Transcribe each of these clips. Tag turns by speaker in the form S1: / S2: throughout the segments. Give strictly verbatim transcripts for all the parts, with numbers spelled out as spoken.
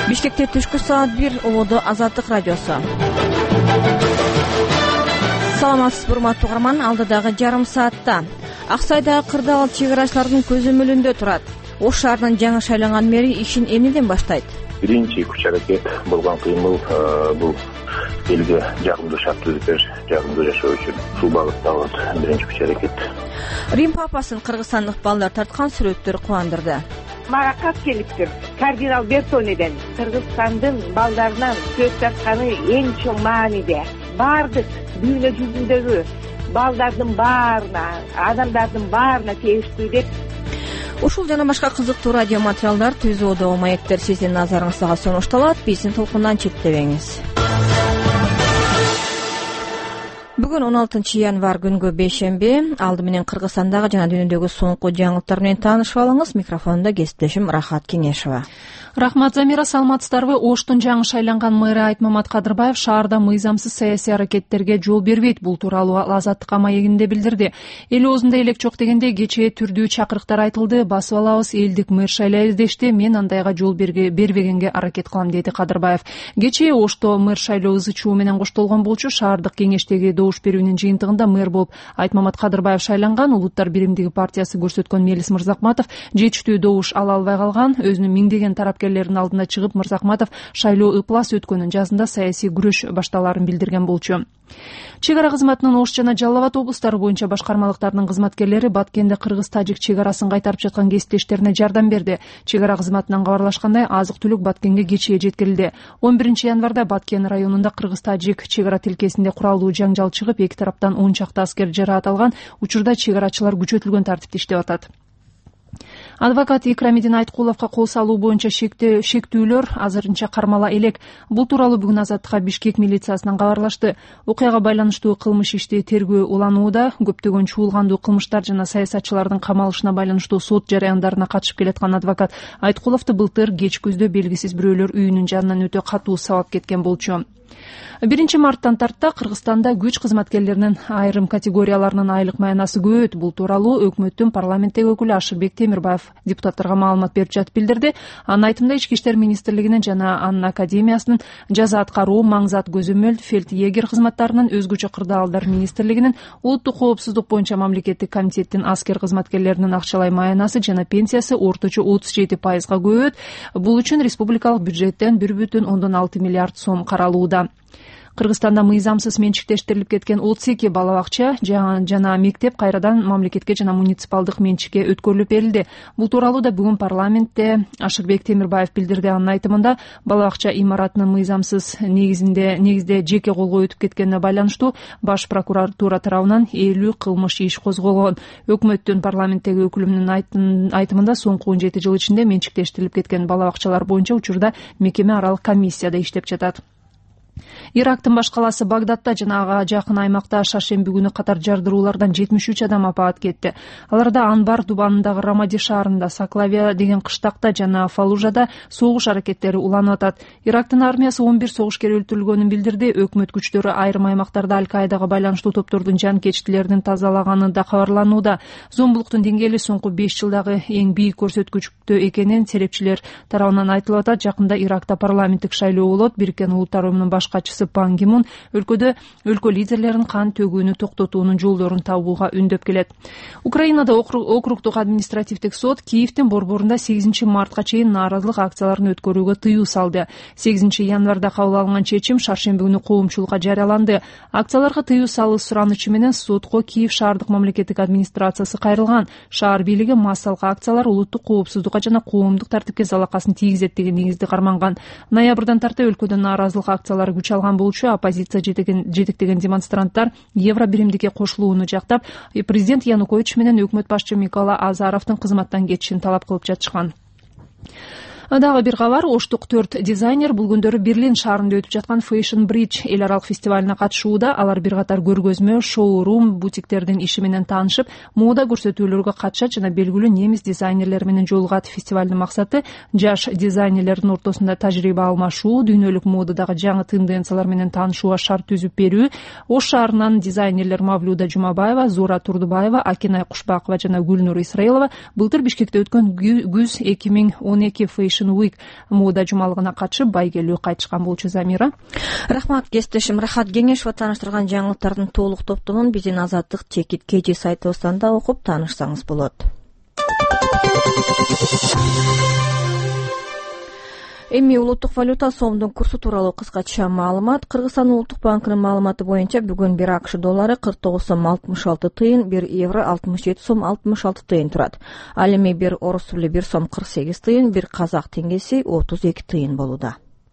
S1: Бишкекте түшкү саат бир ободо Азаттык радиосу. Саламатсызбы урматтуу угарман, алдыдагы жарым саатта Аксайдагы кырдаал чек арачылардын көзөмөлүндө турат. Ош шаарынын жаңы шайланган мэри ишин эмнеден баштайт?
S2: Биринчи күч аракет болгон кыймыл бул элге жагымдуу шарт түзүтөр, жагымдуу жашоо үчүн ушул багыттагы биринчи күч аракет.
S1: Рим папасын кыргызстандык балдар тарткан сүрөттөр кубандырды.
S3: Мага кат келиптир. Кардинал Бертонеден Кыргызстандын балдарынан сөз тартканы эң чоң мааниде. Бардык дүйнө жүзүндөгү балдардын баарына, адамдардын баарына тийиштүү деп.
S1: Ушул жана башка кызыктуу радио материалдар түзүүдө маектер сиздин назарыңызга сунушталат. Биздин толкундан чектебеңиз. Бүгүн он алтынчы январь күнгө бейшемби. Алды менен Кыргызстандагы жана дүйнөдөгү соңку жаңылыктар менен таанышып алыңыз. Микрофондо кесиптешим Рахат Кеңешева.
S4: Рахмат, Замира. Саламатсыздарбы? Оштун жаңы шайланган мэри Айтмамат Кадырбаев шаарда мыйзамсыз саясий аракеттерге жол бербейт. Бул тууралуу Азаттыкка маегинде билдирди. Эл оозунда элек жок дегенде кечээ түрдүү чакырыктар айтылды. Басып алабыз, элдик мэр шайлайлы дешти. Мен андайга жол бербегенге аракет кылам, деди Кадырбаев. Кечээ Ошто мэр шайлоо ызы чуу менен коштолгон болчу. Шаардык кеңештеги добуш берүүнүн жыйынтыгында мэр болуп Айтмамат Кадырбаев шайланган. Улуттар биримдиги партиясы көрсөткөн Мелис Мырзакматов жетиштүү добуш ала албай калган. Өзүнүн миңдеген тарапкерлердин алдына чыгып Мырзакматов шайлоо ыплас өткөнүн, жазында саясий күрөш башталарын билдирген болчу. Чек ара кызматынын Ош жана Жалал Абад облустары боюнча башкармалыктарынын кызматкерлери Баткенде кыргыз-тажик чек арасын кайтарып жаткан кесиптештерине жардам берди. Чек ара кызматынан кабарлашкандай, азык-түлүк Баткенге кечээ жеткирилди. он биринчи январда Баткен районунда кыргыз-тажик чек ара тилкесинде куралуу жаңжал чыгып, эки тараптан он чакты аскер жараат алган. Учурда чек арачылар күчөтүлгөн тартипте иштеп атат. Адвокат Икрамидин Айткуловго кол салуу боюнча шектүүлөр азырынча кармала элек. Бул тууралуу бүгүн Азаттыкка Бишкек милициясынан кабарлашты. Окуяга байланыштуу кылмыш ишти тергөө уланууда. Көптөгөн чуулгандуу кылмыштар жана саясатчылардын камалышына байланыштуу сот жараяндарына катышып келаткан адвокат Айткуловду былтыр кеч күздө белгисиз бирөөлөр үйүнүн жанынан өтө катуу сабап кеткен болчу. биринчи марттан тарта Кыргызстанда күч кызматкерлеринин айрым категорияларынын айлык маянасы көбөйт. Бул тууралуу өкмөттүн парламенттеги өкүлү Ашырбек Темирбаев депутаттарга маалымат берип жатып билдирди. Анын айтымында Ички иштер министрлигинин жана анын академиясынын жаза аткаруу, маңзат көзөмөл, фельдъегер кызматтарынын, өзгөчө кырдаалдар министрлигинин, улуттук коопсуздук боюнча мамлекеттик комитеттин аскер кызматкерлеринин акчалай маянасы жана пенсиясы орточо отуз жети пайызга көбөйөт. Бул үчүн республикалык бюджеттен бир бүтүн ондон алты миллиард сом каралууда. Кыргызстанда мыйзамсыз менчиктештирилип кеткен отуз эки бала бакча жана мектеп кайрадан мамлекетке жана муниципалдык менчикке өткөрүлүп берилди. Бул тууралуу да бүгүн парламентте Ашырбек Темирбаев билдирди. Анын айтымында, бала бакча имаратынын мыйзамсыз негизинде негизде жеке колго өтүп кеткенине байланыштуу баш прокуратура тарабынан элүү кылмыш иш козголгон. Өкмөттүн парламенттеги өкүлүнүн айтымында соңку он жети жыл ичинде менчиктештирилип кеткен бала бакчалар боюнча учурда мекеме аралык комиссияда иштеп жатат. Ирактын баш калаасы Багдадта жана ага жакын аймакта шаршемби күнү катар жардыруулардан жетимиш үч адам апаат кетти. Аларда Анбар дубанындагы Рамади шаарында, Саклавия деген кыштакта жана Фалужада согуш аракеттери уланып атат. Ирактын армиясы он бир согушкер өлтүрүлгөнүн билдирди. Өкмөт күчтөрү айрым аймактарда Аль-Каидага байланыштуу топтордун жанкечтилерин тазалаганы да кабарланууда. Зомбулуктун деңгээли соңку беш жылдагы эң бийик көрсөткүчтө экенин серепчилер тарабынан айтылып атат. Жакында Иракта парламенттик шайлоо болот. Бириккен Улуттар уюмунун баш катчысы Пан Ги Мун өлкөдө өлкө лидерлерин кан төгүүнү токтотуунун жолдорун табууга үндөп келет. Украинада округдук административдик сот Киевдин борборунда сегизинчи мартка чейин нааразылык акцияларын өткөрүүгө тыюу салды. сегизинчи январда кабыл алынган чечим шаршемби күнү коомчулукка жарыяланды. Акцияларга тыюу салуу суранычы менен сотко Киев шаардык мамлекеттик администрациясы кайрылган. Шаар бийлиги массалык акциялар улуттук коопсуздукка жана коомдук тартипке залакасын тийгизет деген негизди карманган. Ноябрдан тарта өлкөдө нааразылык акциялары күч алган болчу. Оппозиция жетектеген демонстранттар евро биримдикке кошулууну жактап, президент Янукович менен өкмөт башчы Микола Азаровдун кызматтан кетишин талап кылып жатышкан. Дагы бир кабар, Оштук төрт дизайнер бул күндөрү Берлин шаарында өтүп жаткан Fashion Bridge эл аралык фестивалына катышууда. Алар бир катар көргөзмө, шоурум, бутиктердин иши менен таанышып, мода көрсөтүүлөргө катышат жана белгилүү немис дизайнерлери менен жолугат. Фестивалдын максаты жаш дизайнерлердин ортосунда тажрыйба алмашуу, дүйнөлүк модадагы жаңы тенденциялар менен таанышууга шарт түзүп берүү. Ош шаарынан дизайнерлер Мавлуда Жумабаева, Зура Турдубаева, Акинай Кушбакова жана Гүлнур Исраилова былтыр Бишкекте өткөн күз эки миң он эки Fashion Fashion Week мода жумалыгына катышып байгелүү кайтышкан болчу. Замира.
S1: Рахмат кесиптешим Рахат Кеңешова тааныштырган жаңылыктардын толук топтомун биздин Азаттык Чекит Кежи сайтыбыздан да окуп таанышсаңыз болот. Эми улуттук валюта сомдун курсу тууралуу кыскача маалымат. Кыргызстан улуттук банкынын маалыматы боюнча бүгүн бир АКШ доллары кырк тогуз сом алтымыш алты тыйын, бир евро алтымыш жети сом алтымыш алты тыйын турат. Ал эми бир орус рубль бир сом кырк сегиз тыйын, бир казак теңгеси отуз эки тыйын болууда.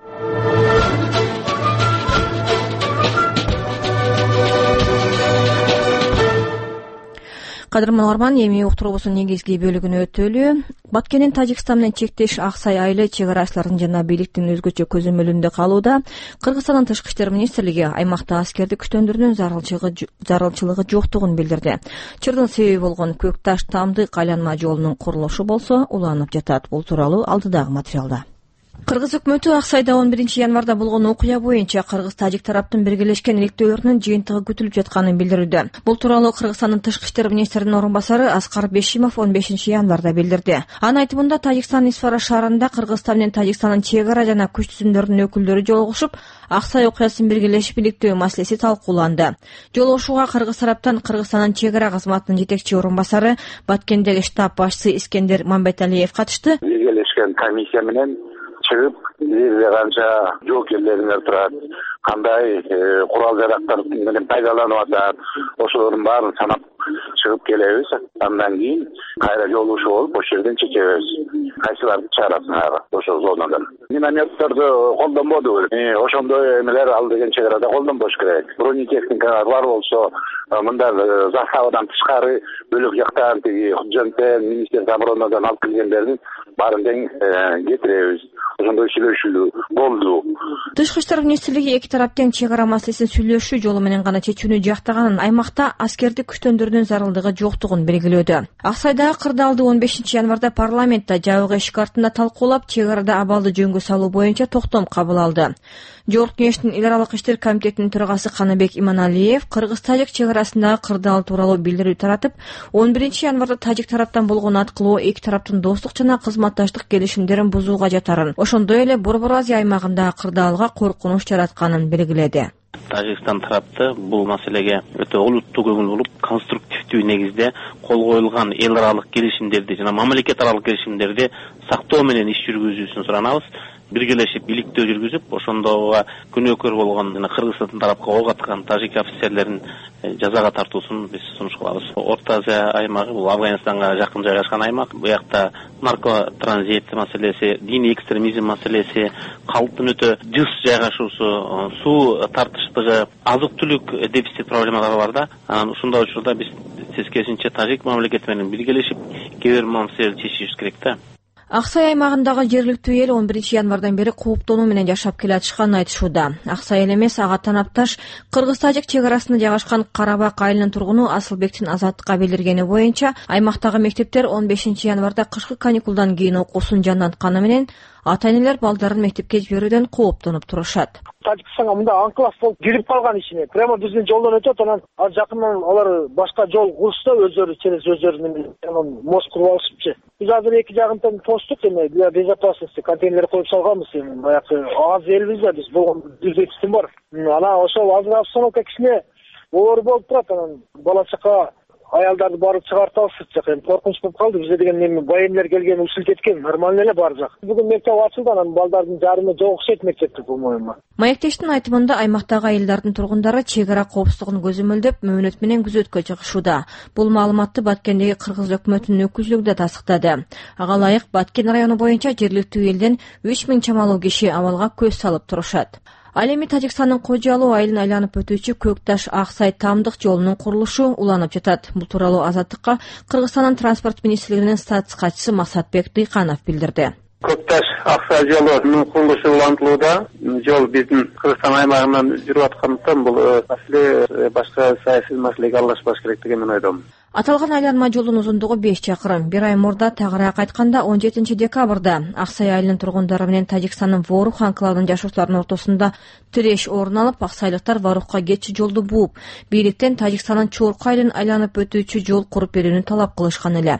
S1: Кадырман Арман, эми уктуруубуздун негизги бөлүгүнө өтөлү. Баткендин Тажикстан менен чектеш Аксай айылы чек арачылардын жана бийликтин өзгөчө көзөмөлүндө калууда. Кыргызстандын тышкы иштер министрлиги аймакта аскерди күчтөндүрүүнүн зарылчылыгы жоктугун билдирди. Чырдын себеби болгон Көк Таш Тамдык айланма жолунун курулушу болсо уланып жатат. Бул тууралуу алдыдагы материалда. Кыргыз өкмөтү Аксайда он биринчи январда болгон окуя боюнча кыргыз-тажик тараптын биргелешкен иликтөөлөрүнүн жыйынтыгы күтүлүп жатканын билдирүүдө. Бул тууралуу Кыргызстандын тышкы иштер министринин орун басары Аскар Бешимов он бешинчи январда билдирди. Анын айтымында Тажикстан Исфара шаарында Кыргызстан менен Тажикстандын чек ара жана күч түзүмдөрүнүн өкүлдөрү жолугушуп, Аксай окуясын биргелешип иликтөө маселеси талкууланды. Жолугушууга Кыргыз тараптан Кыргызстандын чек ара кызматынын жетекчи орун басары Баткендеги штаб башчысы Искендер Мамбеталиев катышты.
S2: Биргелешкен комиссия менен чыгып, жерде канча жоокерлериңер турат, кандай курал жарактар менен пайдаланып атат, ошолордун баарын санап чыгып келебиз. Андан кийин кайра жолугушуу болуп, ошол жерден чечебиз. Кайсыларды чыгарасыңар ошол зонадан. Минометтерди колдонбоду. Ошондой эмелер ал деген чек арада колдонбош керек. Бронетехникалар бар болсо, мындай заставадан тышкары бөлөк жактан тиги Жөнтен, Министерство оборонадан алып келгендердин баарын тең кетиребиз. Ошондой сүйлөшүү болду.
S1: Тышкы иштер министрлиги эки тарап тең чек ара маселесин сүйлөшүү жолу менен гана чечүүнү жактаганын, аймакта аскерди күчтөндүрүүнүн зарылдыгы жоктугун белгилөөдө. Аксайдагы кырдаалды он бешинчи январда парламентте жабык эшик артында талкуулап, чек арада абалды жөнгө салуу боюнча токтом кабыл алды. Жогорку Кеңештин эл аралык иштер комитетинин төрагасы Каныбек Иманалиев кыргыз-тажик чек арасындагы кырдаал тууралуу билдирүү таратып, он биринчи январда тажик тараптан болгон аткылоо эки тараптын достук жана кызматташтык келишимдерин бузууга жатарын, ошондой эле Борбор Азия аймагындагы кырдаалга коркунуч жаратканын белгиледи.
S5: Тажикстан тарапты бул маселеге өтө олуттуу көңүл буруп, конструктивдүү негизде кол коюлган эл аралык келишимдерди жана мамлекет аралык келишимдерди сактоо менен иш жүргүзүүсүн суранабыз. Биргелешип иликтөө жүргүзүп, ошондого күнөөкөр болгон жана Кыргызстан тарапка ок аткан тажик офицерлерин жазага тартуусун биз сунуш кылабыз. Орто Азия аймагы бул Афганистанга жакын жайгашкан аймак. Бу жакта нарко транзит маселеси, диний экстремизм маселеси, калктын өтө жыс жайгашуусу, суу тартыштыгы, азык-түлүк дефицит проблемалары бар да. Анан ушундай учурда биз тескерисинче тажик мамлекети менен биргелешип кээ бир маселени чечишибиз керек да.
S1: Аксай аймагындагы жергиликтүү эл он биринчи январдан бери кууптонуу менен жашап келатышканын айтышууда. Аксай эл эмес, ага танапташ кыргыз-тажик чек арасында жайгашкан Карабак айылынын тургуну Асылбектин Азаттыкка билдиргени боюнча, аймактагы мектептер он бешинчи январда кышкы каникулдан кийин окуусун жандантканы менен ата-энелер балдарын мектепке жиберүүдөн кооптонуп турушат.
S6: Тажикстанга мында анклав болуп кирип калган ишине. Прямо биздин жолдон өтөт, анан ал жакындан алар башка жол курса өздөрү через өздөрүнүн мост куруп алышыпчы. Биз азыр эки жагын тең тостук, эми для безопасности контейнер коюп салганбыз, эми баягы аз элбиз да биз болгон жүз бар. Анан ошол азыр обстановка кичине оор болуп турат, анан бала чака аялдарды барып чыгартып алышып, эми коркунуч болуп калды. Бизде деген эми военлер келген, усул кеткен, нормально эле бар жак. Бүгүн мектеп ачылды, анан балдардын жарымы жок окшойт мектепти, по-моему.
S1: Маектештин айтымында аймактагы айылдардын тургундары чек ара коопсуздугун көзөмөлдөп, мөөнөт менен күзөткө чыгышууда. Бул маалыматты Баткендеги кыргыз өкмөтүнүн өкүлчүлүгү да тастыктады. Ага ылайык Баткен району боюнча жергиликтүү элден үч миң чамалуу киши абалга көз салып турушат. Ал эми Тажикстандын Кожалуу айылын айланып өтүүчү Көк Таш Аксай Тамдык жолунун курулушу уланып жатат. Бул тууралуу Азаттыкка Кыргызстандын транспорт министрлигинин статс катчысы Масатбек Дыйканов билдирди.
S7: Көк Таш Аксай жолунун курулушу улантылууда. Жол биздин Кыргызстан аймагынан жүрүп аткандыктан бул маселе башка саясий маселеге аралашпаш керек деген мен ойдом.
S1: Аталган айланма жолдун узундугу беш чакырым. Бир ай мурда тагыраак айтканда он жетинчи декабрда Аксай айылынын тургундары менен Тажикстандын Ворух анклавынын жашоочуларынын ортосунда тиреш орун алып, аксайлыктар Варухка кетчү жолду бууп, бийликтен Тажикстандын Чорку айылын айланып өтүүчү жол куруп берүүнү талап кылышкан эле.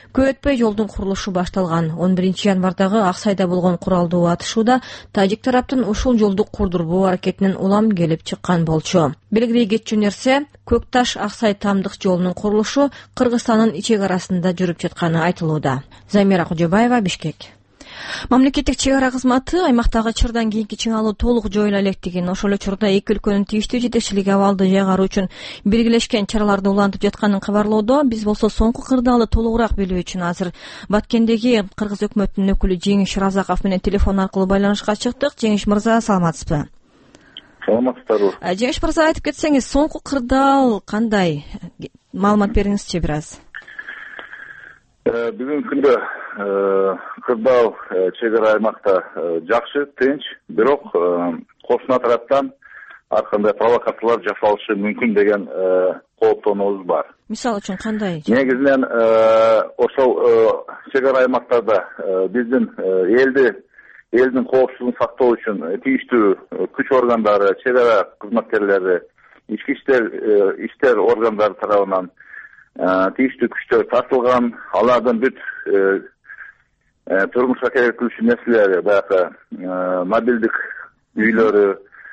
S1: Көп өтпөй жолдун курулушу башталган. он биринчи январдагы Ак Сайда болгон куралдуу атышууда тажик тараптын ушул жолду курдурбоо аракетинен улам келип чыккан болчу. Белгилей кетчү нерсе, Көк Таш Ак Сай Тамдык жолунун курулушу Кыргызстандын ичек арасында жүрүп жатканы айтылууда. Замира Кожобаева, Бишкек. Мамлекеттик чек ара кызматы аймактагы чырдан кийинки чыңалуу толук жоюла элек деген, ошол эле учурда эки өлкөнүн тийиштүү жетекчилиги абалды жайгаруу үчүн биргелешкен чараларды улантып жатканын кабарлоодо. Биз болсо соңку кырдаалы толугураак билүү үчүн азыр Баткендеги Кыргыз өкмөтүнүн өкүлү Жеңиш Разаков менен телефон аркылуу байланышка чыктык. Жеңиш мырза, саламатсызбы?
S2: Саламатсыздарбы.
S1: Жеңиш мырза, айтып кетсеңиз, соңку кырдаал кандай? Маалымат бериңизчи бир аз.
S2: Бүгүнкү күндө кырдаал чек ара аймакта жакшы, тынч, бирок кошуна тараптан ар кандай провокациялар жасалышы мүмкүн деген кооптонуубуз бар.
S1: Мисалы үчүн кандай?
S2: Негизинен ошол чек ара аймактарда биздин элди элдин коопсуздугун сактоо үчүн тийиштүү күч органдары, чек ара кызматкерлери, ички иштер иштер органдары тарабынан тийиштүү күчтөр тартылган. Алардын бүт турмушка керектүү нерселери, баягы мобилдик үйлөрү,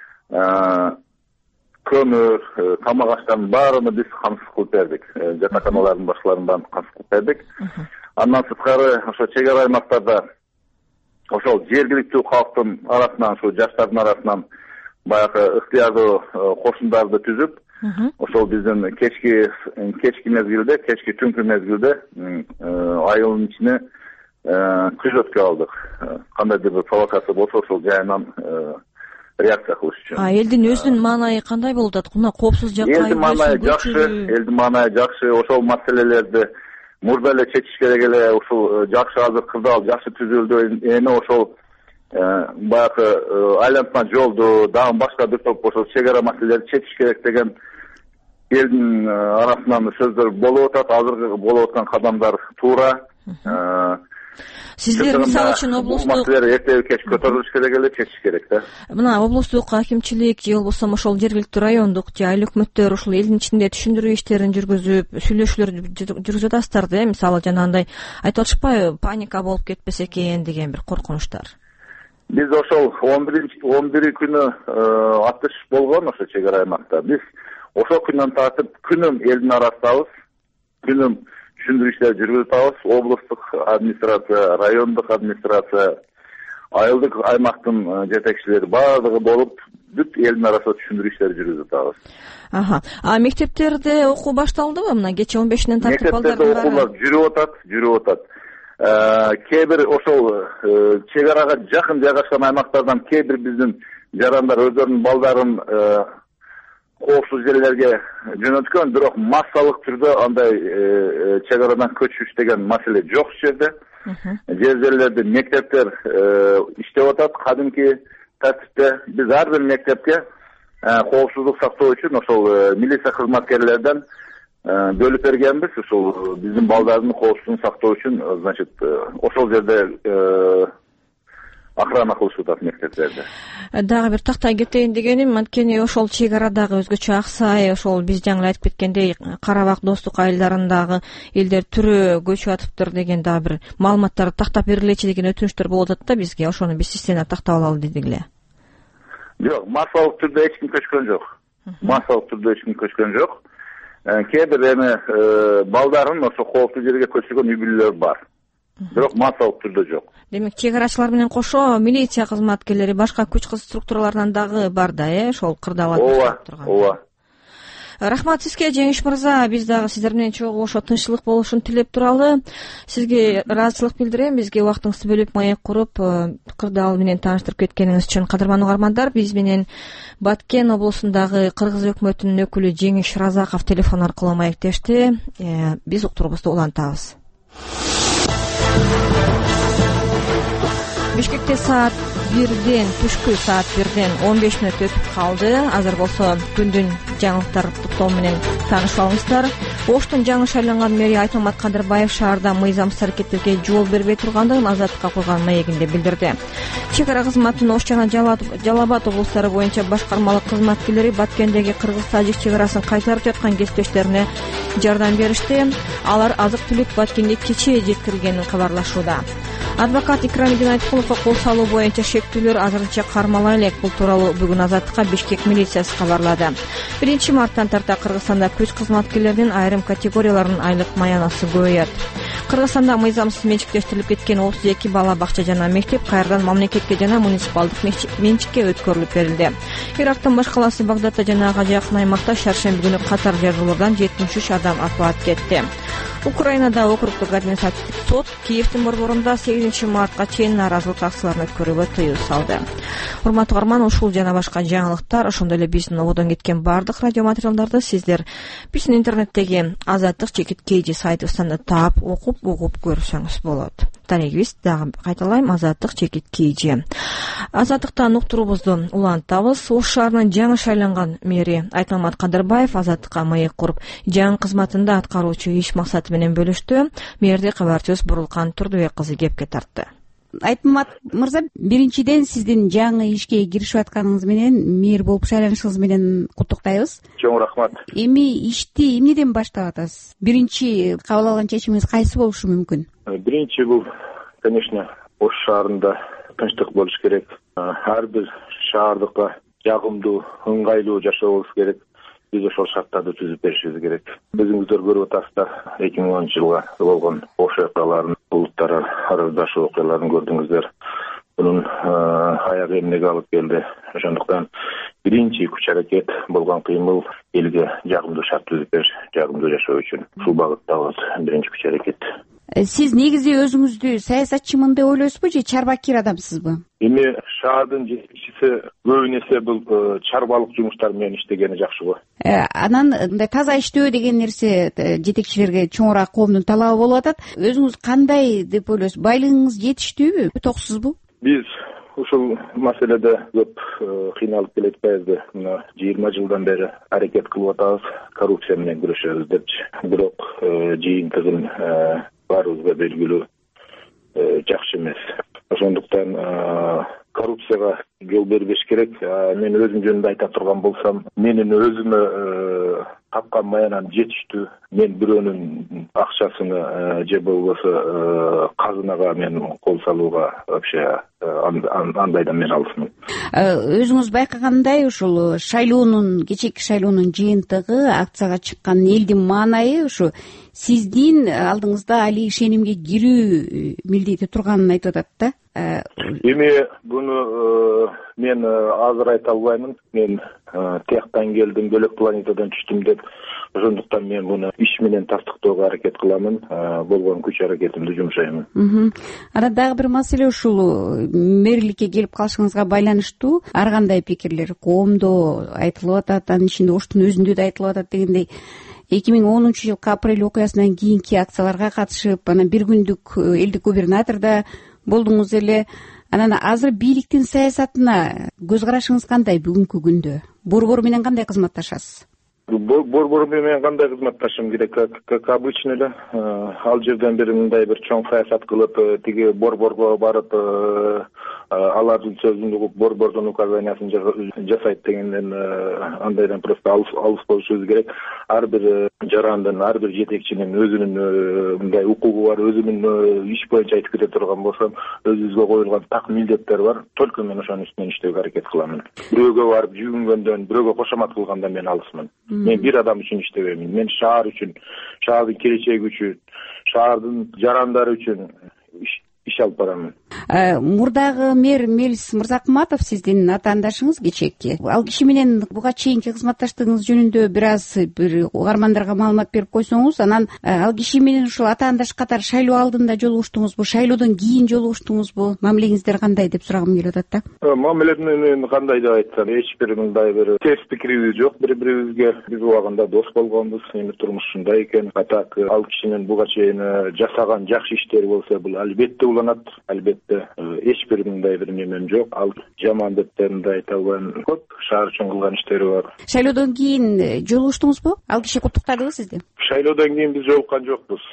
S2: көмүр, тамак аштардын баарын биз камсыз кылып бердик. Жатаканалардын башкаларын баарын камсыз кылып бердик. Андан сырткары ошо чек ара аймактарда ошол жергиликтүү калктын арасынан, ошо жаштардын арасынан баягы ыктыярдуу кошундарды түзүп, ошол биздин кечки кечки мезгилде, кечки түнкү мезгилде айылдын ичине күзөткө алдык. Кандайдыр бир провокация болсо ошол жайынан реакция кылыш үчүн.
S1: А элдин өзүнүн маанайы кандай болуп атат? Мына коопсуз жакка
S2: элдин маанайы жакшы, элдин маанайы жакшы. Ошол маселелерди мурда эле чечиш керек эле. Ушул жакшы азыр кырдаал жакшы түзүлдү. Эми ошол баягы айлантма жолду, дагы башка бир топ ошол чек ара маселелерди чечиш керек деген элдин арасынан сөздөр болуп атат. Азыр болуп аткан кадамдар туура.
S1: Сиздер мисалы үчүн облустук
S2: маселелер эртеби кеч көтөрүлүш керек эле, чечиш керек да.
S1: Мына облустук акимчилик же болбосо ошол жергиликтүү райондук же айыл өкмөттөр ушул элдин ичинде түшүндүрүү иштерин жүргүзүп, сүйлөшүүлөр жүргүзүп атасыздар да. Мисалы жанагындай айтып атышпайбы, паника болуп кетпесе экен деген бир коркунучтар.
S2: Биз ошол он биринчи он бири күнү атыш болгон ошо чек ара аймакта. Биз ошол күндөн тартып күнүм элдин арасындабыз. Күнүм түшүндүрүү иштерин жүргүзүп атабыз. Облустук администрация, райондук администрация, айылдык аймактын жетекчилери баардыгы болуп, бүт элдин арасында түшүндүрүү иштерин жүргүзүп атабыз.
S1: Аха. А мектептерде окуу башталдыбы? Мына кече он бешинен тартып балдардын
S2: баары. Мектептерде окуулар жүрүп атат, жүрүп атат. Кээ бир ошол чек арага жакын жайгашкан аймактардан кээ бир биздин жарандар өздөрүнүн балдарын коопсуз жерлерге жөнөткөн, бирок массалык түрдө андай чек арадан көчүш деген маселе жок ушул жерде. Жер жерлерде мектептер иштеп атат, кадимки тартипте. Биз ар бир мектепке коопсуздук сактоо үчүн ошол милиция кызматкерлерден бөлүп бергенбиз. Ушул биздин балдардын коопсуздугун сактоо үчүн, значит, ошол жерде охрана кылышып атат мектептерде.
S1: Дагы бир тактай кетейин дегеним, анткени ошол чек арадагы өзгөчө Ак Сай, ошол биз жаңы айтып кеткендей Карабак достук айылдарындагы элдер түрө көчүп атыптыр деген дагы бир маалыматтарды тактап бергилечи деген өтүнүчтөр болуп атат да бизге. Ошону биз системада тактап алалы дедик эле.
S2: Жок, массалык түрдө эч ким көчкөн жок. Массалык түрдө эч ким көчкөн жок. Кээ бир эми балдарын ошо кооптуу жерге көчүргөн үй бүлөлөр бар. Бирок массалык түрдө жок.
S1: Демек, чек арачылар менен кошо милиция кызматкерлери, башка күч структураларынан дагы бар да, э, ошол кырдаалат
S2: турган. Ооба.
S1: Рахмат сизге, Жеңиш мырза. Биз дагы сиздер менен чогуу ошо тынччылык болушун тилеп туралы. Сизге ыраазычылык билдирем. Бизге убактыңызды бөлүп, маек куруп, кырдаал менен тааныштырып кеткениңиз үчүн. Кадырман угармандар, биз менен Баткен облусундагы Кыргыз өкмөтүнүн өкүлү Жеңиш Разаков телефон аркылуу маектешти. Биз уктуруубузду улантабыз. Бишкекте саат бирден, түшкү саат бирден он беш мүнөт өтүп калды. Азыр болсо күндүн жаңылыктар топтому менен таанышып алыңыздар. Оштун жаңы шайланган мэри Айтмамат Кадырбаев шаарда мыйзамсыз аракеттерге жол бербей тургандыгын азаттыкка койгон маегинде билдирди. Чек ара кызматынын Ош жана Жалал Абад облустары боюнча башкармалык кызматкерлери Баткендеги кыргыз-тажик чек арасын кайтарып жаткан кесиптештерине жардам беришти. Алар азык-түлүк Баткенге кечээ жеткирилгенин кабарлашууда. Адвокат Икрамидин Айткуловго кол салуу боюнча шектүүлөр азырынча кармала элек. Бул тууралуу бүгүн Азаттыкка Бишкек милициясы кабарлады. биринчи марттан тарта Кыргызстанда күч кызматкерлеринин айрым категорияларынын айлык маянасы көбөйөт. Кыргызстанда мыйзамсыз менчиктештирилип кеткен отуз эки бала бакча жана мектеп кайрадан мамлекетке жана муниципалдык менчикке өткөрүлүп берилди. Ирактын баш калаасы Багдадда жана ага жакын аймакта шаршемби күнү катар жарылуулардан жетимиш үч адам вафат кетти. Украинада округдук административдик сот Киевдин борборунда сегизинчи мартка чейин нааразылык акцияларын өткөрүүгө тыюу салды. Урматтуу угарман, ушул жана башка жаңылыктар, ошондой эле биздин ободон кеткен бардык радио материалдарды сиздер биздин интернеттеги Азаттык чекит kg сайтыбыздан да таап, окуп, угуп көрсөңүз болот. Тарегибиз дагы кайталайм: Азаттык чекит kg. Азаттыктан уктуруубузду улантабыз. Ош шаарынын жаңы шайланган мэри Айтмамат Кадырбаев Азаттыкка маек куруп, жаңы кызматында аткаруучу иш максаты менен бөлүштү. Мэрди кабарчыбыз Бурулкан Турдубек кызы кепке тартты.
S8: Айтмамат мырза, биринчиден сиздин жаңы ишке киришип атканыңыз менен, мэр болуп шайланышыңыз менен куттуктайбыз.
S2: Чоң рахмат.
S8: Эми ишти эмнеден баштап атасыз? Биринчи кабыл алган чечимиңиз кайсы болушу мүмкүн?
S2: Биринчи бул, конечно, Ош шаарында тынчтык болуш керек. Ар бир шаардыкка жагымдуу, ыңгайлуу жашообуз керек. Биз ошол шарттарды түзүп беришибиз керек. Өзүңүздөр көрүп атасыздар, эки миң онунчу жылга болгон Ош окуяларын, улуттар аралашуу окуяларын көрдүңүздөр. Bunun аяк эмнеге алып келди. Ошондуктан биринчи күч аракет болгон кыймыл элге жагымдуу шарт түзүп бериш, жагымдуу жашоо үчүн. Ушул багыттагы биринчи күч аракет.
S8: Сиз негизи өзүңүздү саясатчымын деп ойлойсузбу же чарбакер адамсызбы?
S2: Эми шаардын жетекчиси көбүн эсе бул чарбалык жумуштар менен иштегени жакшы го.
S8: Анан мындай таза иштөө деген нерсе жетекчилерге чоңураак коомдун талабы болуп атат. Өзүңүз кандай деп ойлойсуз? Байлыгыңыз жетиштүүбү, токсузбу?
S2: Биз ушул маселеде көп кыйналып келатпайбызбы? Мына жыйырма жылдан бери аракет кылып атабыз, коррупция менен күрөшөбүз депчи. Бирок жыйынтыгын баарыбызга белгилүү жакшы эмес. Ошондуктан коррупцияга жол бербеш керек. Мен өзүм жөнүндө айта турган болсам, менин өзүмө тапкан маянам жетиштүү. Мен бирөөнүн акчасыны же болбосо казынага мен кол салууга вообще андайдан мен алысмын.
S8: Өзүңүз байкагандай, ушул шайлоонун, кечээки шайлоонун жыйынтыгы, акцияга чыккан элдин маанайы ушу сиздин алдыңызда али ишенимге кирүү милдети турганын айтып атат да.
S2: Эми буну мен азыр айта албаймын. Мен тияктан келдим, бөлөк планетадан түштүм деп. Ошондуктан мен буну иш менен тартыктоого аракет кыламын, болгон күч аракетимди жумшаймын.
S8: Анда дагы бир маселе ушул мэрликке келип калышыңызга байланыштуу. Ар кандай пикирлер коомдо айтылып атат, анын ичинде Оштун өзүндө да айтылып атат дегендей. эки миң онунчу жылкы апрель окуясынан кийинки акцияларга катышып, анан бир күндүк элдик губернаторда болдуңуз эле. Анан азыр бийликтин саясатына көз карашыңыз кандай бүгүнкү күндө? Борбор менен кандай кызматташасыз?
S2: Борбор менен кандай кызматташым керек? Как обычно эле. Ал жерден бери мындай бир чоң саясат кылып, тиги борборго барып, алардын сөзүн угуп, борбордун указаниясын жасайт дегенден андайдан просто алыс болушубуз керек. Ар бир жарандын, ар бир жетекчинин өзүнүн мындай укугу бар, өзүнүн иш боюнча айтып кете турган болсом, өзүбүзгө коюлган так милдеттер бар. Только мен ошонун үстүнөн иштөөгө аракет кыламын. Бирөөгө барып жүгүнгөндөн, бирөөгө кошомат кылгандан мен алысмын. Мен бир адам үчүн иштебеймин. Мен шаар үчүн, шаардын келечеги үчүн, шаардын жарандары үчүн иш алып барамын.
S8: Мурдагы мэр Мелис Мырзакматов сиздин атаандашыңыз кечээки. Ал киши менен буга чейинки кызматташтыгыңыз жөнүндө бир аз бир угармандарга маалымат берип койсоңуз, анан ал киши менен ушул атаандаш катары шайлоо алдында жолугуштуңузбу, шайлоодон кийин жолугуштуңузбу? Мамилеңиздер кандай деп сурагым келип атат да.
S2: Мамиле менен кандай деп айтсам, эч бир мындай бир терс пикирибиз жок бири-бирибизге. Биз убагында дос болгонбуз, эми турмуш ушундай экен. Атак ал кишинин буга чейин жасаган жакшы иштери болсо, бул албетте уланат. Албетте эч бир мындай бир немем жок. Ал жаман деп да айта албайм. Көп шаар үчүн кылган иштери бар.
S8: Шайлоодон кийин жолугуштуңузбу? Ал киши куттуктадыбы сизди?
S2: Шайлоодон кийин биз жолуккан жокпуз.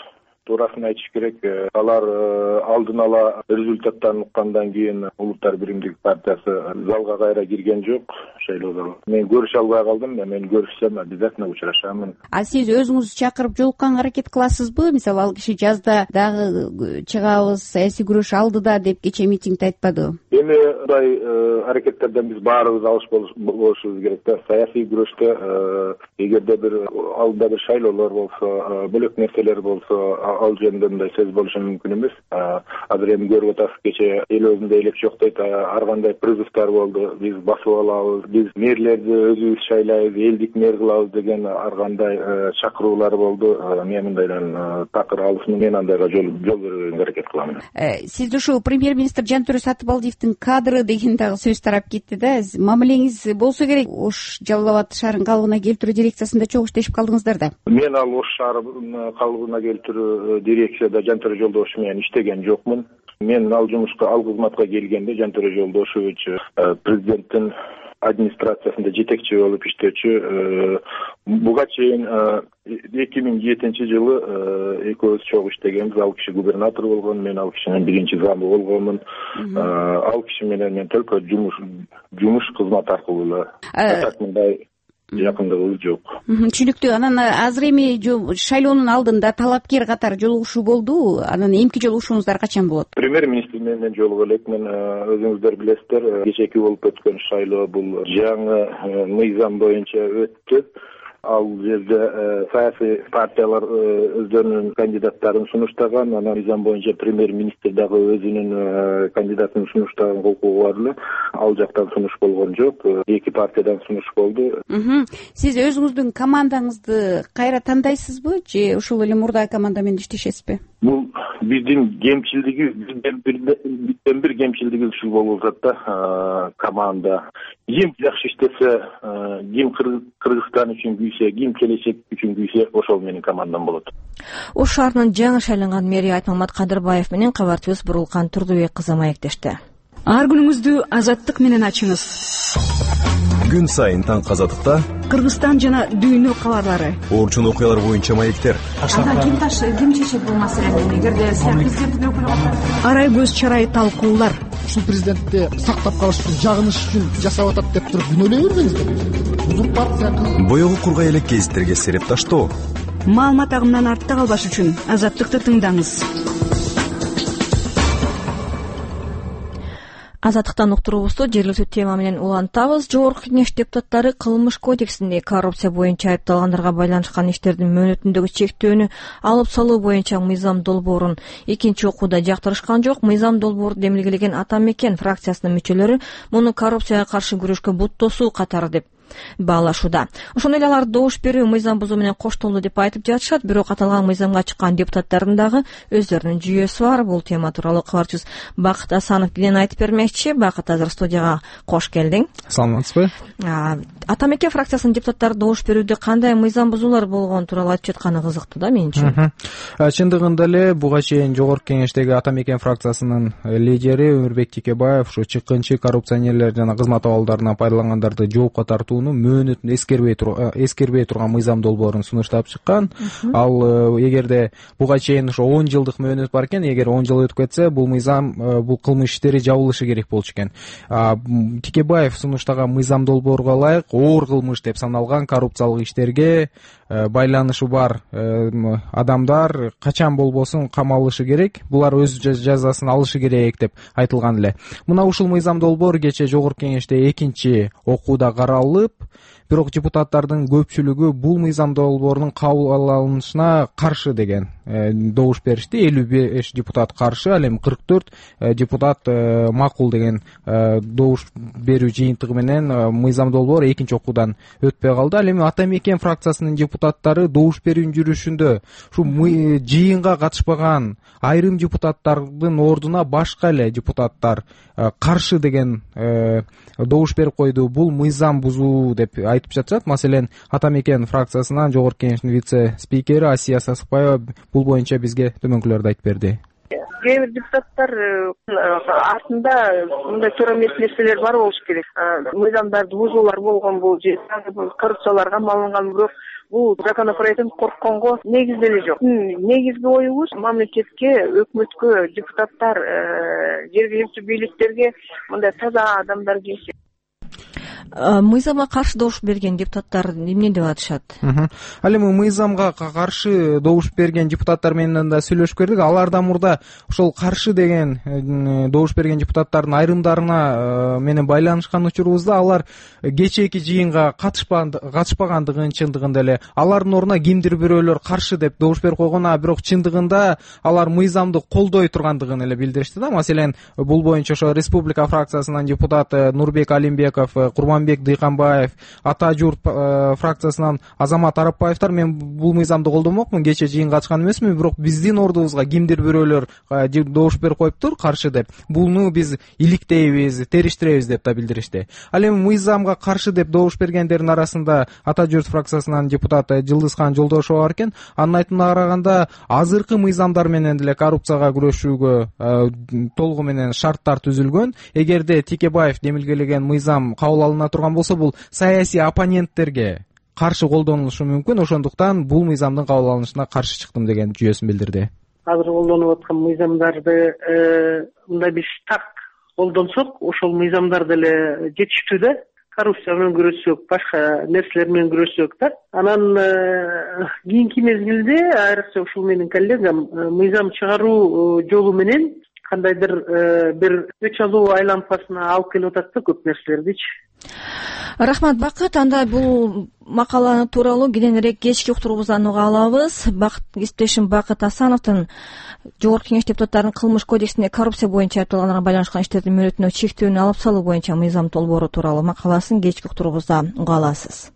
S9: Туурасын айтыш керек, алар алдын ала результаттарын уккандан кийин Улуттар биримдиги партиясы залга кайра кирген жок, шайлоо залга. Мен көрүшө албай калдым, мен көрүшсөм обязательно учурашамын.
S8: А сиз өзүңүз чакырып жолукканга аракет кыласызбы? Мисалы, ал киши жазда дагы чыгабыз, саясий күрөш алдыда деп кечээ митингде айтпадыбы?
S9: Эми мындай аракеттерден биз баарыбыз алыш болушубуз керек да. Саясий күрөштө эгерде бир алдыда бир шайлоолор болсо, бөлөк нерселер болсо, ал жөнүндө мындай сөз болушу мүмкүн эмес. Азыр эми көрүп атасыз, кечээ эл өзүндө элек жок дейт, ар кандай призывтар болду. Биз басып алабыз, биз мэрлерди өзүбүз шайлайбыз, элдик мэр кылабыз деген ар кандай чакыруулар болду. Мен мындайдан такыр алышмын, мен андайга жол жол бербөгөнгө аракет кылам.
S8: Сиз ушул премьер-министр Жантөре Сатыбалдиевдин кадры деген дагы сөз тарап кетти да. Мамилеңиз болсо керек. Ош Жалал Абад шаарынын калыбына келтирүү дирекциясында чогуу иштешип калдыңыздар да.
S9: Мен ал Ош шаарынын калыбына келтирүү дирекцияда Жантөре Жолдошев менен иштеген жокмун. Мен ал жумушка, ал кызматка келгенде Жантөре Жолдошевич президенттин администрациясында жетекчи болуп иштөөчү. Буга чейин эки миң жетинчи жылы экөөбүз чогуу иштегенбиз. Ал киши губернатор болгон, мен ал кишинин биринчи замы болгонмун. Ал киши менен мен только жумуш жумуш кызмат аркылуу эле. Так мындай жакындыгыбыз жок.
S8: Түшүнүктүү. Анан азыр эми шайлоонун алдында талапкер катары жолугушуу болду. Анан эмки жолугушууңуздар качан болот?
S9: Премьер-министр менен жолугуп элекмин. Өзүңүздөр билесиздер, кечээки болуп өткөн шайлоо бул жаңы мыйзам боюнча өттү. Ал жерде саясий партиялар өздөрүнүн кандидаттарын сунуштаган, анан мыйзам боюнча премьер-министр дагы өзүнүн кандидатын сунуштаган укугу бар эле. Ал жактан сунуш болгон жок, эки партиядан сунуш болду.
S8: Сиз өзүңүздүн командаңызды кайра тандайсызбы же ушул эле мурдагы команда менен иштешесизби?
S9: Бул биздин кемчилигибиз, бизден бир кемчилигибиз ушул болуп атат да, команда. Ким жакшы иштесе, ким Кыргызстан үчүн күйсө, ким келечек үчүн күйсө, ошол менин командам болот.
S1: Ош шаарынын жаңы шайланган мэри Айтмамат Кадырбаев менен кабарчыбыз Бурулкан Турдубек кызы маектешти.
S10: Ар күнүңүздү азаттык менен ачыңыз.
S11: Күн сайын таң азаттыкта
S10: Кыргызстан жана дүйнө кабарлары,
S11: орчун окуялар боюнча маектер.
S10: Анда ким таш ким чечет бул маселени? Эгерде сен президенттин өкүлү арай көз чарай талкуулар.
S12: Ушул президентти сактап калыш үчүн, жагыныш үчүн жасап атат деп туруп күнөөлөй бербеңиздер. Узур партия
S11: боёгу кургай элек гезиттерге сереп таштоо.
S10: Маалымат агымынан артта калбаш үчүн азаттыкты тыңдаңыз.
S1: Азаттыктан уктуруубузду жергиликтүү тема менен улантабыз. Жогорку Кеңеш депутаттары кылмыш кодексинде коррупция боюнча айыпталгандарга байланышкан иштердин мөөнөтүндөгү чектөөнү алып салуу боюнча мыйзам долбоорун экинчи окууда жактырышкан жок. Мыйзам долбоорду демилгелеген Ата Мекен фракциясынын мүчөлөрү муну коррупцияга каршы күрөшкө бут тосуу катары деп баалашууда. Ошондой эле алар добуш берүү мыйзам бузуу менен коштолду деп айтып жатышат. Бирок аталган мыйзамга чыккан депутаттардын дагы өздөрүнүн жүйөсү бар. Бул тема тууралуу кабарчыбыз Бакыт Асанов кенен айтып бермекчи. Бакыт, азыр студияга кош келдиң.
S13: Саламатсызбы?
S1: Ата Мекен фракциясынын депутаттары добуш берүүдө кандай мыйзам бузуулар болгон тууралуу айтып жатканы кызыктуу да мен үчүн.
S13: Чындыгында эле буга чейин Жогорку Кеңештеги Ата Мекен фракциясынын лидери Өмүрбек Текебаев ушу чыккынчы коррупционерлер жана кызмат абалдарынан пайдалангандарды жоопко тартууну мөөнөтүн эскербей эскербей турган мыйзам долбоорун сунуштап чыккан. Ал эгерде буга чейин ошо он жылдык мөөнөт бар экен, эгер он жыл өтүп кетсе, бул мыйзам, бул кылмыш иштери жабылышы керек болчу экен. Текебаев сунуштаган мыйзам долбоорго ылайык оор кылмыш деп саналган коррупциялык иштерге байланышы бар адамдар качан болбосун камалышы керек, булар өз жазасын алышы керек деп айтылган эле. Мына ушул мыйзам долбоор кечээ Жогорку Кеңеште экинчи окууда каралып, бирок депутаттардын көпчүлүгү бул мыйзам долбоорунун кабыл алынышына каршы деген добуш беришти. элүү беш депутат каршы, ал эми кырк төрт депутат макул деген добуш берүү жыйынтыгы менен мыйзам долбоор экинчи окуудан өтпөй калды. Ал эми Ата Мекен фракциясынын депутаттары добуш берүүнүн жүрүшүндө ушу жыйынга катышпаган айрым депутаттардын ордуна башка эле депутаттар каршы деген добуш берип койду. Бул мыйзам бузуу деп айтып жатышат. Маселен, Ата Мекен фракциясынан Жогорку Кеңештин вице спикери Асия Сасыкбаева бул боюнча бизге төмөнкүлөрдү айтып берди.
S3: Кээ бир депутаттар артында мындай туура эмес нерселер бар болуш керек. Мыйзамдарды бузуулар болгон, бул же коррупцияларга малынган, бирок бул законопроектин коркконго негиз деле жок. Негизги оюбуз мамлекетке, өкмөткө, депутаттар, жергиликтүү бийликтерге мындай таза адамдар келсе.
S1: Мыйзамга каршы добуш берген депутаттар эмне деп атышат?
S13: Ал эми мыйзамга каршы добуш берген депутаттар менен да сүйлөшүп көрдүк. Алардан мурда ошол каршы деген добуш берген депутаттардын айрымдарына менен байланышкан учурубузда алар кечээки жыйынга катышпагандыгын, чындыгында эле алардын ордуна кимдир бирөөлөр каршы деп добуш берип койгон, а бирок чындыгында алар мыйзамды колдой тургандыгын эле билдиришти да. Маселен, бул боюнча ошо республика фракциясынан депутат Нурбек Алимбеков, Курманбек Дыйканбаев, Ата журт фракциясынан Азамат Арапбаевтар мен бул мыйзамды колдомокмун, кечээ жыйын катышкан эмесмин, бирок биздин ордубузга кимдир бирөөлөр добуш берип коюптур каршы деп. Буну биз иликтейбиз, териштиребиз деп да билдиришти. Ал эми мыйзамга каршы деп добуш бергендердин арасында Ата журт фракциясынан депутат Жылдызхан Жолдошова бар экен. Анын айтымына караганда, азыркы мыйзамдар менен деле коррупцияга күрөшүүгө толугу менен шарттар түзүлгөн. Эгерде Текебаев демилгелеген мыйзам кабыл алына турган болсо, бул саясий оппоненттерге каршы колдонулушу мүмкүн. Ошондуктан бул мыйзамдын кабыл алынышына каршы чыктым деген жүйөсүн билдирди.
S14: Азыр колдонуп аткан мыйзамдарды мындай биз так колдонсок, ошол мыйзамдар деле жетиштүү да. Коррупция менен күрөшсөк, башка нерселер менен күрөшсөк да. Анан кийинки мезгилде айрыкча ушул менин коллегам мыйзам чыгаруу жолу менен кандайдыр бир өч алуу айланпасына алып келип атат да көп нерселердичи.
S1: Рахмат, Бакыт. Анда бул макаланы тууралуу кененирээк кечки уктурубуздан уга алабыз. Кесиптешим Бакыт Асановдун Жогорку Кеңеш депутаттарынын кылмыш кодексинде коррупция боюнча айыпталгандарга байланышкан иштердин мөөнөтүнө чектөөнү алып салуу боюнча мыйзам толбоору тууралуу макаласын кечки уктурубузда уга аласыз.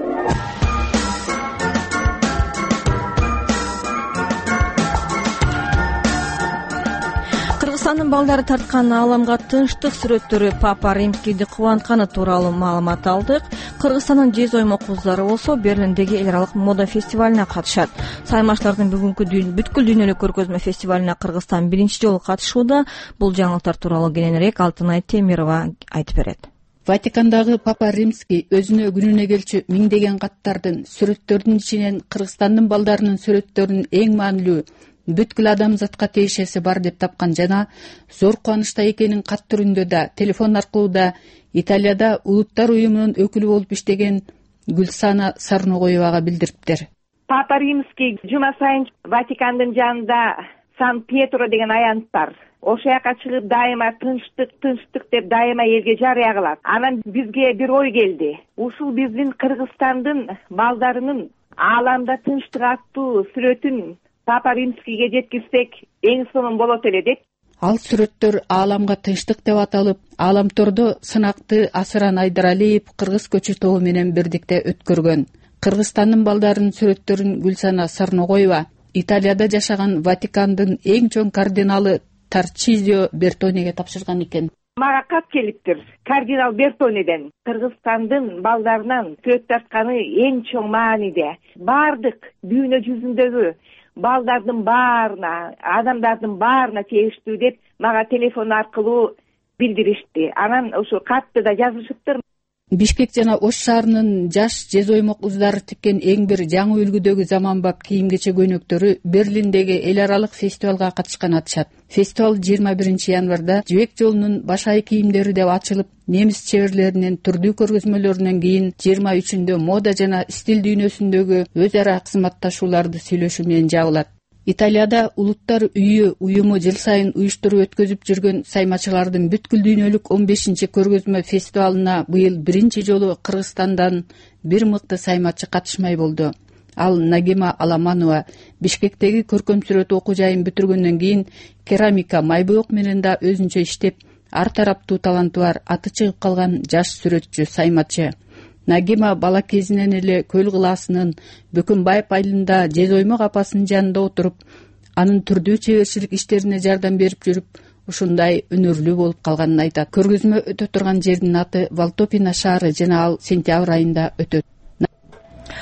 S1: Кыргызстандын балдары тарткан ааламга тынчтык сүрөттөрү Папа Римскийди кубантканы тууралуу маалымат алдык. Кыргызстандын жез оймок кыздары болсо Берлиндеги эл аралык мода фестивалине катышат. Саймачылардын бүгүнкү бүткүл дүйнөлүк көргөзмө фестивалине Кыргызстан биринчи жолу катышууда. Бул жаңылыктар тууралуу кененирээк Алтынай Темирова айтып берет.
S15: Ватикандагы Папа Римский өзүнө күнүнө келчү миңдеген каттардын сүрөттөрдүн ичинен Кыргызстандын балдарынын сүрөттөрүнүн эң маанилүү бүткүл адамзатка тиешеси бар деп тапкан жана зор кубанычта экенин кат түрүндө да, телефон аркылуу да Италияда улуттар уюмунун өкүлү болуп иштеген Гүлсана Сарногоевага билдириптир.
S3: Папа Римский жума сайын Ватикандын жанында Сан-Пьетро деген аянт бар. Ошол жака чыгып дайыма тынчтык, тынчтык деп дайыма элге жарыя кылат. Анан бизге бир ой келди. Ушул биздин Кыргызстандын балдарынын ааламда тынчтык аттуу сүрөтүн Папа Римскийге жеткизсек эң сонун болот эле деп.
S15: Ал сүрөттөр ааламга тынчтык деп аталып, ааламтордо сынакты Асыран Айдаралиев кыргыз көчү тобу менен бирдикте өткөргөн. Кыргызстандын балдарынын сүрөттөрүн Гүлсана Сарногоева Италияда жашаган Ватикандын эң чоң кардиналы Тарчизио Бертонеге тапшырган экен.
S3: Мага кат келиптир кардинал Бертонеден. Кыргызстандын балдарынан сүрөт тартканы эң чоң мааниде. Бардык дүйнө жүзүндөгү балдардын баарына, адамдардын баарына тийиштүү деп мага телефон аркылуу билдиришти. Анан ошо катты да жазышыптыр.
S15: Бишкек жана Ош шаарынын жаш жез оймок уздары тиккен эң бир жаңы үлгүдөгү заманбап кийим-кече көйнөктөрү Берлиндеги эл аралык фестивалга катышкан атышат. Фестивал жыйырма биринчи январда Жибек жолунун башай кийимдери деп ачылып, немис чеберлеринин түрдүү көргөзмөлөрүнөн кийин жыйырма үчүндө мода жана стиль дүйнөсүндөгү өз ара кызматташууларды сүйлөшүү менен жабылат. Италияда улуттар үйү уюму жыл сайын уюштуруп өткөзүп жүргөн саймачылардын бүткүл дүйнөлүк он бешинчи көргөзмө фестивалына быйыл биринчи жолу Кыргызстандан бир мыкты саймачы катышмай болду. Ал Нагима Аламанова Бишкектеги көркөм сүрөт окуу жайын бүтүргөндөн кийин керамика, майбоек менен да өзүнчө иштеп, ар тараптуу таланты бар, аты чыгып калган жаш сүрөтчү, саймачы. Нагима бала кезинен эле Көл кылаасынын Бөкөнбаев айылында жез оймок апасынын жанында отуруп, анын түрдүү чеберчилик иштерине жардам берип жүрүп, ушундай өнөрлүү болуп калганын айтат. Көргөзмө өтө турган жердин аты Валтопино шаары жана ал сентябрь айында өтөт.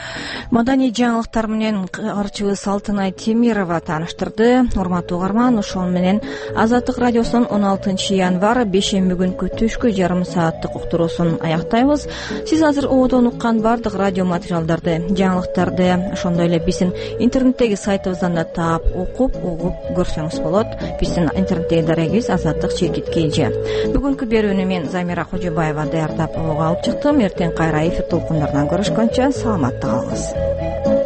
S1: Маданий жаңылыктар менен каарчыбыз Алтынай Темирова тааныштырды. Урматтуу угарман, ошол менен Азаттык радиосунун он алтынчы январь бейшемби күнкү түшкү жарым сааттык уктуруусун аяктайбыз. Сиз азыр ободон уккан бардык радио материалдарды, жаңылыктарды ошондой эле биздин интернеттеги сайтыбыздан да таап, окуп, угуп көрсөңүз болот. Биздин интернеттеги дарегибиз Азаттык чекит кж. Бүгүнкү берүүнү мен Замира Кожобаева даярдап, алып чыктым. Эртең кайра эфир толкундарынан көрүшкөнчө саламатта калыңыз.